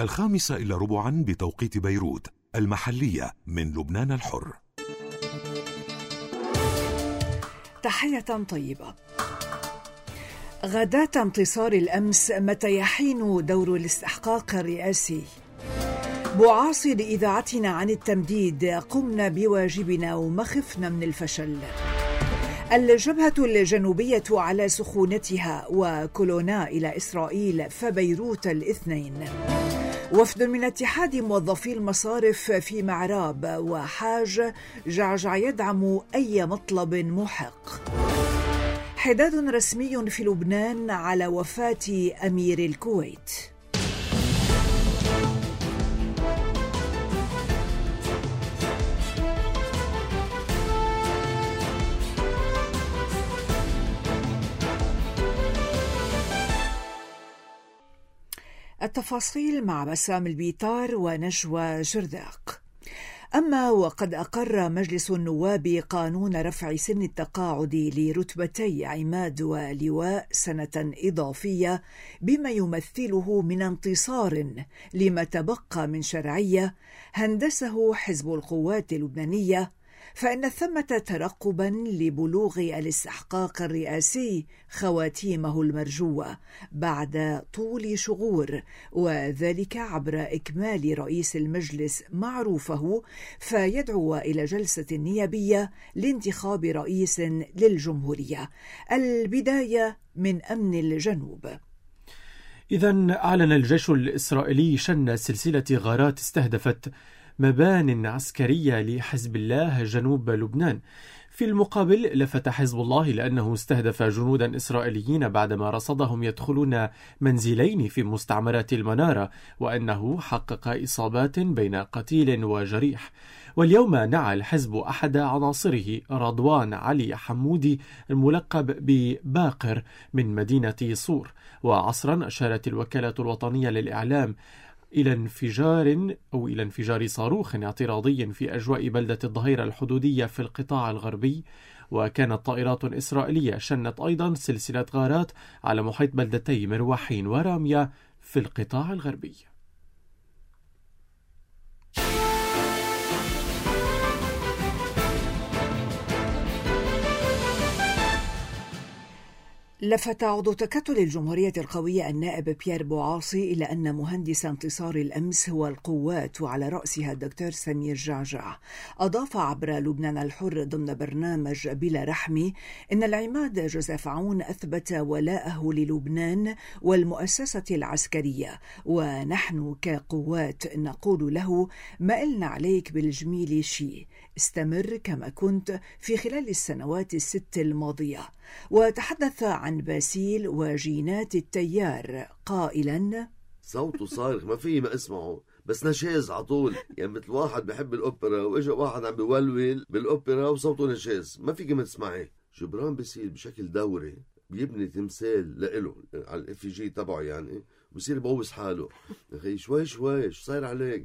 5:15 بتوقيت بيروت المحلية من لبنان الحر. تحية طيبة. غداة انتصار الأمس متى يحين دور الاستحقاق الرئاسي؟ بعاصي لإذاعتنا عن التمديد، قمنا بواجبنا وما خفنا من الفشل. الجبهة الجنوبية على سخونتها وكولونا إلى إسرائيل فبيروت الاثنين. وفد من اتحاد موظفي المصارف في معراب وحاج جعجع يدعم أي مطلب محق. حداد رسمي في لبنان على وفاة أمير الكويت. التفاصيل مع بسام البيطار ونجوى جرداق. أما وقد أقر مجلس النواب قانون رفع سن التقاعد لرتبتي عماد ولواء سنة إضافية بما يمثله من انتصار لما تبقى من شرعية هندسه حزب القوات اللبنانية، فإن ثمة ترقبا لبلوغ الاستحقاق الرئاسي خواتيمه المرجوة بعد طول شغور، وذلك عبر إكمال رئيس المجلس معروفه فيدعو إلى جلسة نيابية لانتخاب رئيس للجمهورية. البداية من أمن الجنوب. إذن أعلن الجيش الإسرائيلي شن سلسلة غارات استهدفت مبان عسكرية لحزب الله جنوب لبنان. في المقابل لفت حزب الله لأنه استهدف جنودا إسرائيليين بعدما رصدهم يدخلون منزلين في مستعمرات المنارة، وأنه حقق إصابات بين قتيل وجريح. واليوم نعى الحزب أحد عناصره رضوان علي حمودي الملقب بباقر من مدينة صور. وعصرا أشارت الوكالة الوطنية للإعلام إلى انفجار صاروخ اعتراضي في أجواء بلدة الظهيرة الحدودية في القطاع الغربي. وكانت طائرات إسرائيلية شنت أيضا سلسلة غارات على محيط بلدتي مروحين ورامية في القطاع الغربي. لفت عضو تكتل الجمهورية القوية النائب بيير بوعاصي إلى أن مهندس انتصار الأمس هو القوات وعلى رأسها الدكتور سمير جعجع. أضاف عبر لبنان الحر ضمن برنامج بلا رحمة إن العماد جوزيف عون أثبت ولاءه للبنان والمؤسسة العسكرية، ونحن كقوات نقول له ما إلنا عليك بالجميل شيء، استمر كما كنت في خلال السنوات الست الماضية. وتحدث عن باسيل وجينات التيار قائلا: صوته صارخ ما في ما اسمعه، بس نشاز عطول، يعني مثل واحد بحب الأوبرا وإجا واحد عم بيولول بالأوبرا وصوته نشاز ما فيك ما تسمعيه. جبران باسيل بشكل دوري بيبني تمثال لإله على الإفيجي تبعه، يعني بصير بوس حاله أخي شوي شوي شو صاير عليك.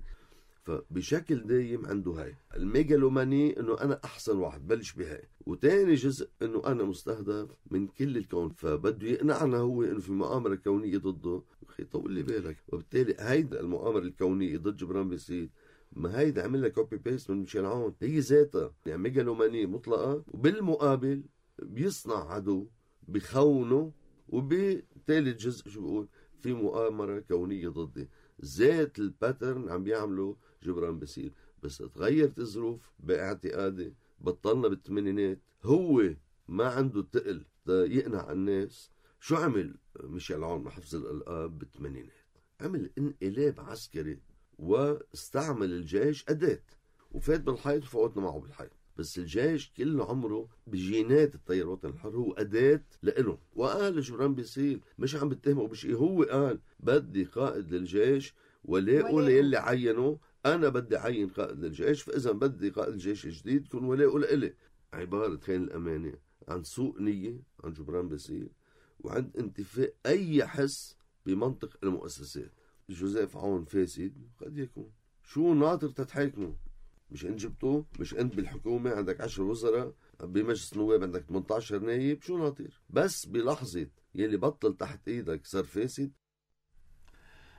فبشكل دايم عنده هاي الميجالوماني انه انا احسن واحد بلش بهاي، وتاني جزء انه انا مستهدف من كل الكون، فبده يقنعنا هو انه في مؤامرة كونية ضده. اخي طول لي بالك. وبالتالي هيدا المؤامرة الكونية ضد جبران باسيل ما هيدا عمل لها كوبي بيست من ميشيل عون، هي ذاتها يعني ميجالوماني مطلقة، وبالمقابل بيصنع عدو بخونه، وبالتالي جزء شو بقول في مؤامرة كونية ضدي. ذات الباترن عم بيعمله جبران باسيل، بس تغيرت الظروف. باعتقادي بطلنا بالثمانينات هو ما عنده تقل يقنع الناس. شو عمل ميشيل عون مع حفظ الألقاب بالثمانينات؟ عمل انقلاب عسكري واستعمل الجيش أداة، وفات بالحيط وفوتنا معه بالحيط. بس الجيش كله عمره بجينات التيار الوطني الحر هو أداة لإله. وقال جبران باسيل مش عم بتهمه بشيء، هو قال بدي قائد للجيش ولاءه للي عينه، أنا بدي عين قائد للجيش، فإذا بدي قائد الجيش الجديد يكون ولاءه لإلي. عبارة خين الأمانة عن سوء نية عن جبران باسيل وعند انتفاء أي حس بمنطق المؤسسات. جوزيف عون فاسد قد يكون، شو ناطر تتحاكمه؟ مش انت جبتوه؟ مش انت بالحكومة عندك 10 وزراء، بمجلس النواب عندك 18 نايب، شو ناطر؟ بس بلحظة يلي بطل تحت ايدك صار فاسد.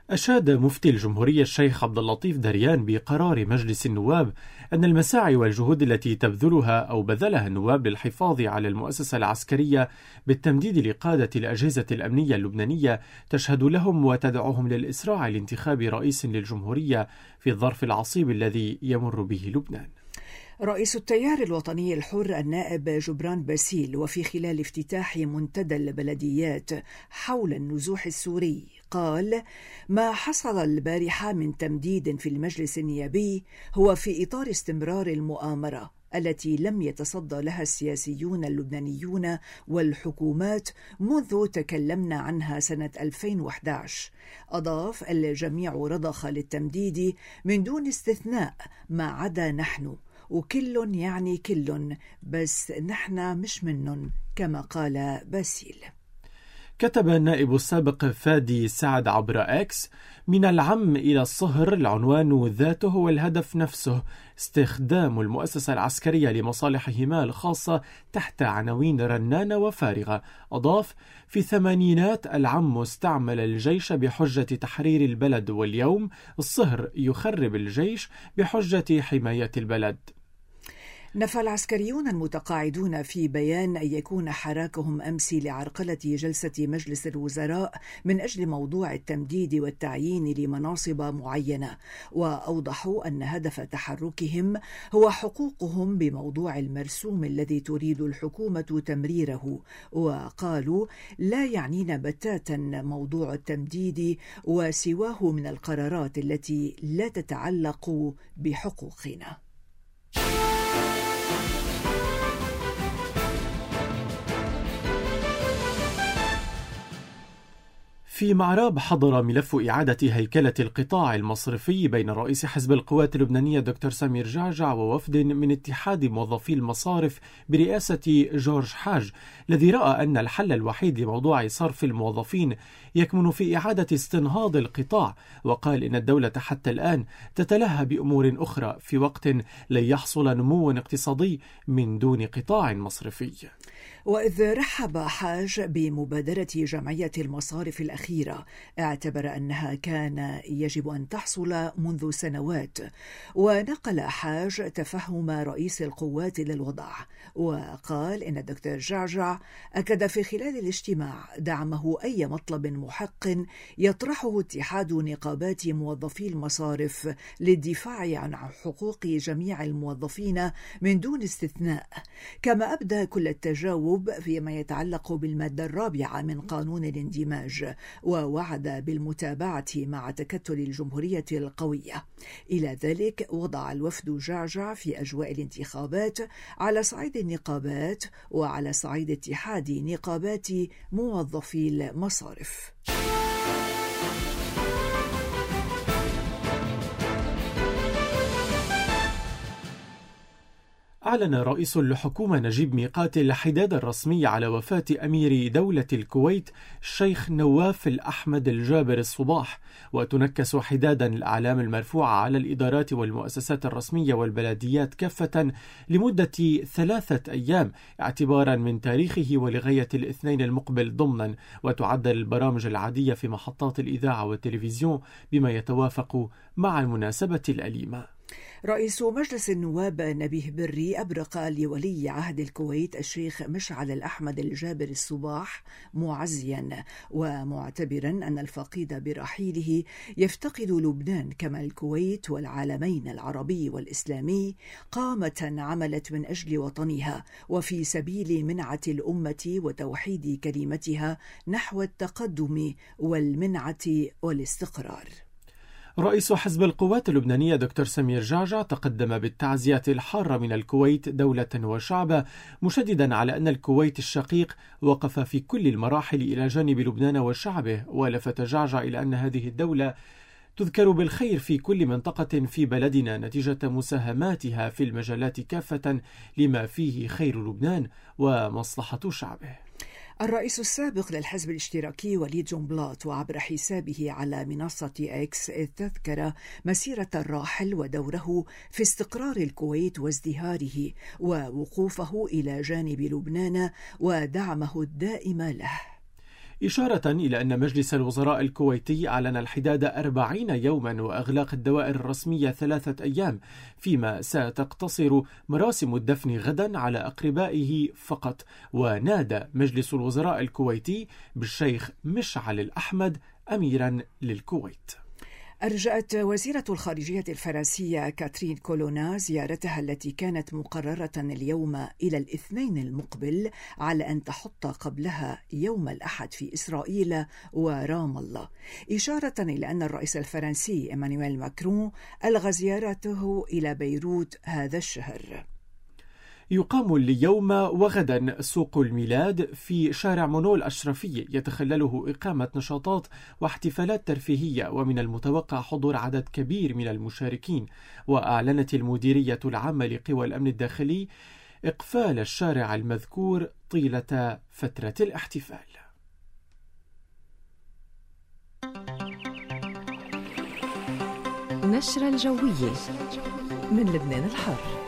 أشاد مفتي الجمهورية الشيخ عبد اللطيف دريان بقرار مجلس النواب أن المساعي والجهود التي بذلها النواب للحفاظ على المؤسسة العسكرية بالتمديد لقادة الأجهزة الأمنية اللبنانية تشهد لهم وتدعوهم للإسراع لانتخاب رئيس للجمهورية في الظرف العصيب الذي يمر به لبنان. رئيس التيار الوطني الحر النائب جبران باسيل وفي خلال افتتاح منتدى البلديات حول النزوح السوري قال: ما حصل البارحة من تمديد في المجلس النيابي هو في إطار استمرار المؤامرة التي لم يتصدى لها السياسيون اللبنانيون والحكومات منذ تكلمنا عنها سنة 2011. أضاف: الجميع رضخ للتمديد من دون استثناء ما عدا نحن، وكل يعني كل، بس نحن مش منن، كما قال باسيل. كتب النائب السابق فادي سعد عبر إكس: من العم إلى الصهر العنوان ذاته والهدف نفسه، استخدام المؤسسة العسكرية لمصالحهما الخاصة تحت عناوين رنانة وفارغة. أضاف: في الثمانينات العم استعمل الجيش بحجة تحرير البلد، واليوم الصهر يخرب الجيش بحجة حماية البلد. نفى العسكريون المتقاعدون في بيان أن يكون حراكهم أمس لعرقلة جلسة مجلس الوزراء من أجل موضوع التمديد والتعيين لمناصب معينة، وأوضحوا أن هدف تحركهم هو حقوقهم بموضوع المرسوم الذي تريد الحكومة تمريره، وقالوا: لا يعنينا بتاتا موضوع التمديد وسواه من القرارات التي لا تتعلق بحقوقنا. في معراب حضر ملف إعادة هيكلة القطاع المصرفي بين رئيس حزب القوات اللبنانية دكتور سمير جعجع ووفد من اتحاد موظفي المصارف برئاسة جورج حاج، الذي رأى أن الحل الوحيد لموضوع صرف الموظفين يكمن في إعادة استنهاض القطاع، وقال إن الدولة حتى الآن تتلهى بأمور أخرى في وقت لن يحصل نمو اقتصادي من دون قطاع مصرفي. وإذ رحب حاج بمبادرة جمعية المصارف الأخيرة، اعتبر أنها كان يجب أن تحصل منذ سنوات، ونقل حاج تفهم رئيس القوات للوضع، وقال إن الدكتور جعجع أكد في خلال الاجتماع دعمه أي مطلب محق يطرحه اتحاد نقابات موظفي المصارف للدفاع عن حقوق جميع الموظفين من دون استثناء، كما أبدى كل التجاوب فيما يتعلق بالمادة الرابعة من قانون الاندماج، ووعد بالمتابعة مع تكتل الجمهورية القوية. إلى ذلك وضع الوفد جعجع في أجواء الانتخابات على صعيد النقابات وعلى صعيد اتحاد نقابات موظفي المصارف. أعلن رئيس الحكومة نجيب ميقاتي الحداد الرسمي على وفاة أمير دولة الكويت الشيخ نواف الأحمد الجابر الصباح، وتنكس حدادا الأعلام المرفوعة على الإدارات والمؤسسات الرسمية والبلديات كافة لمدة 3 أيام اعتبارا من تاريخه ولغاية الاثنين المقبل ضمنا، وتعدل البرامج العادية في محطات الإذاعة والتلفزيون بما يتوافق مع المناسبة الأليمة. رئيس مجلس النواب نبيه بري أبرق لولي عهد الكويت الشيخ مشعل الأحمد الجابر الصباح معزيا، ومعتبرا أن الفقيد برحيله يفتقد لبنان كما الكويت والعالمين العربي والإسلامي قامة عملت من أجل وطنها وفي سبيل منعة الأمة وتوحيد كلمتها نحو التقدم والمنعة والاستقرار. رئيس حزب القوات اللبنانية دكتور سمير جعجع تقدم بالتعزية الحارة من الكويت دولة وشعبا، مشددا على أن الكويت الشقيق وقف في كل المراحل إلى جانب لبنان وشعبه، ولفت جعجع إلى أن هذه الدولة تذكر بالخير في كل منطقة في بلدنا نتيجة مساهماتها في المجالات كافة لما فيه خير لبنان ومصلحة شعبه. الرئيس السابق للحزب الاشتراكي وليد جنبلاط وعبر حسابه على منصة إكس تذكر مسيرة الراحل ودوره في استقرار الكويت وازدهاره ووقوفه إلى جانب لبنان ودعمه الدائم له. إشارة إلى أن مجلس الوزراء الكويتي أعلن الحداد 40 يوما وأغلاق الدوائر الرسمية 3 أيام، فيما ستقتصر مراسم الدفن غدا على أقربائه فقط. ونادى مجلس الوزراء الكويتي بالشيخ مشعل الأحمد أميرا للكويت. أرجأت وزيرة الخارجية الفرنسية كاترين كولونا زيارتها التي كانت مقررة اليوم إلى الاثنين المقبل، على أن تحط قبلها يوم الأحد في إسرائيل ورام الله، إشارة إلى أن الرئيس الفرنسي إيمانويل ماكرون ألغى زيارته إلى بيروت هذا الشهر. يقام اليوم وغدا سوق الميلاد في شارع مونو الأشرفي، يتخلله إقامة نشاطات واحتفالات ترفيهية، ومن المتوقع حضور عدد كبير من المشاركين. وأعلنت المديرية العامة لقوى الأمن الداخلي إقفال الشارع المذكور طيلة فترة الاحتفال. نشرة الجوية من لبنان الحر.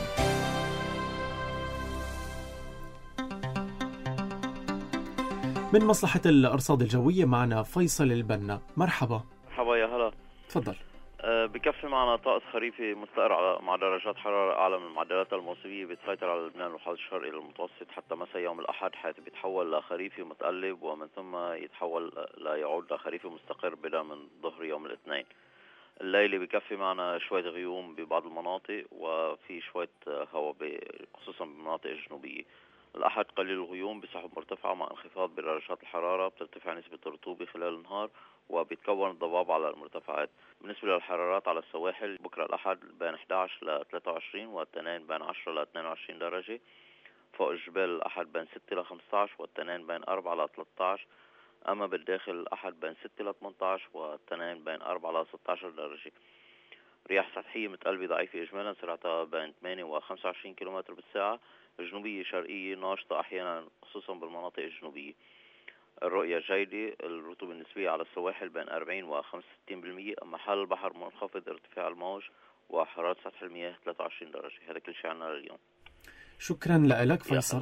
من مصلحة الأرصاد الجوية معنا فيصل البنا. مرحبا. مرحبا، يا هلا. تفضل. بكفي معنا طقس خريفي مستقر مع درجات حرارة أعلى من المعدلات الموسمية بتسيطر على لبنان والحوض الشرقي للمتوسط حتى مساء يوم الأحد، حيث بيتحول لخريفي متقلب ومن ثم يتحول ليعود لخريفي مستقر بدءا من ظهر يوم الاثنين. الليلة بكفي معنا شوية غيوم ببعض المناطق وفي شوية هواء خصوصا بالمناطق الجنوبية. الأحد قليل الغيوم بسحب مرتفعة مع انخفاض بدرجات الحرارة، بترتفع نسبة الرطوبة خلال النهار وبيتكون الضباب على المرتفعات. بالنسبة للحرارات على السواحل بكرة الأحد بين 11 ل 23 والاثنين بين 10 ل 22 درجة. فوق الجبال الأحد بين 6 ل 15 والاثنين بين 4 ل 13. أما بالداخل الأحد بين 6 ل 18 والاثنين بين 4 ل 16 درجة. رياح سطحية متقلبة ضعيفة إجمالا سرعتها بين 8 و 25 كم بالساعة، جنوبية شرقية ناشطة أحيانا خصوصا بالمناطق الجنوبية. الرؤية جيدة، الرطوبة النسبية على السواحل بين 40 و 65%، أما حال البحر منخفض ارتفاع الموج وحرارة سطح المياه 23 درجة. هذا كل شيء عنا لليوم. شكرا لك فيصل.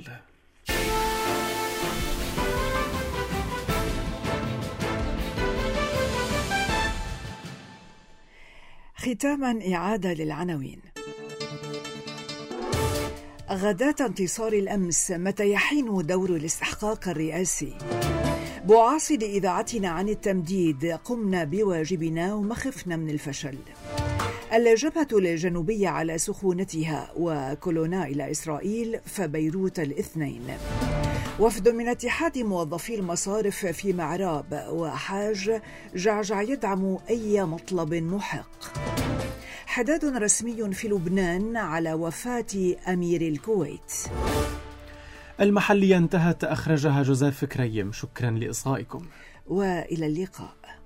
ختاما إعادة للعناوين. غداة انتصار الأمس، متى يحين دور الاستحقاق الرئاسي؟ بوعاصي لإذاعتنا عن التمديد، قمنا بواجبنا وما خفنا من الفشل. الجبهة الجنوبية على سخونتها، وكولونا إلى إسرائيل فبيروت الاثنين. وفد من اتحاد موظفي المصارف في معراب، وحاج جعجع يدعم أي مطلب محق. حداد رسمي في لبنان على وفاة أمير الكويت. المحلية انتهت، أخرجها جوزيف كريم. شكرا لإصغائكم وإلى اللقاء.